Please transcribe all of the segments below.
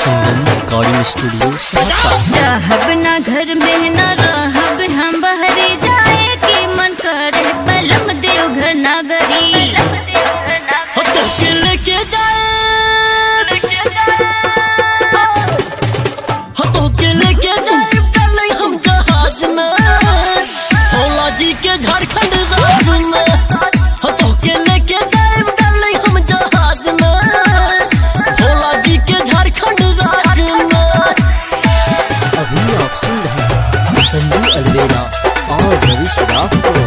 संगम recording studio Saharsa. रहब ना घर में न रहब हम बहरी जाए की मन करे बलम देव घर नगरी। तो के लेके जाए तो के लेके जाए डाले हम जहाज में भोला जी के झारखंड राज में। तो के लेके जाए डाले हम जहाज में भोला जी के झारखंड राज में। अभी आप सुन रहे हैं संजू अलवेरा और रवि श्राफ को।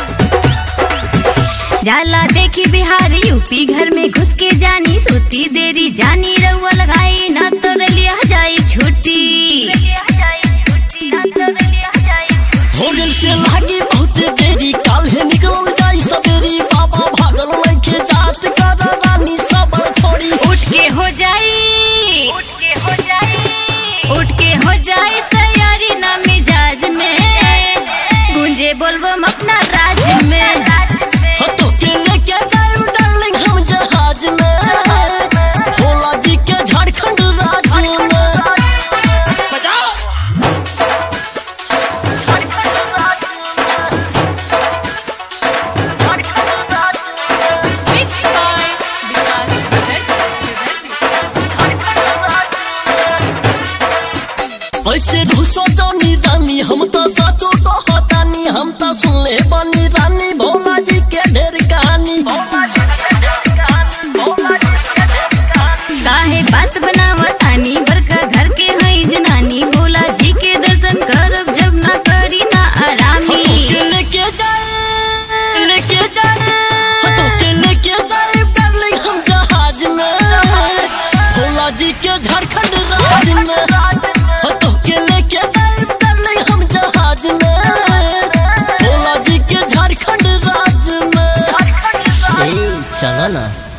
जाला देखी बिहारी यूपी घर में घुस के जानी सोती देरी जानी रउआ लगाई ना तो रलिया जाई छुट्टी। होटल से लागी बहुत देरी काल्हे निकल जाई सवेरी बाबा भागल लइके जात कर रानी सबर छोड़ी। उठ के हो जाए तैयारी ना मिजाज में गूंजे बोलबम अपना राज में। तो के लेके जाए डार्लिंग हम जहाज में भोला जी के झारखंड राज में। ऐसे घुसो जानी रानी हम तो साचो तो हतानी हम तो सुनले बनी रानी भोला जी के ढेर कहानी। काहे बात बनावतानी बरका घर के हई जनानी भोला जी के दर्शन करब जब ना करी ना आरामी। के लेके जाए तो के लेके जाए डार्लिंग हम जहाज में भोला जी के झारखंड राज में। तो के लेके जाए डार्लिंग हम जहाज में भोला जी के झारखंड राज में। चला ना।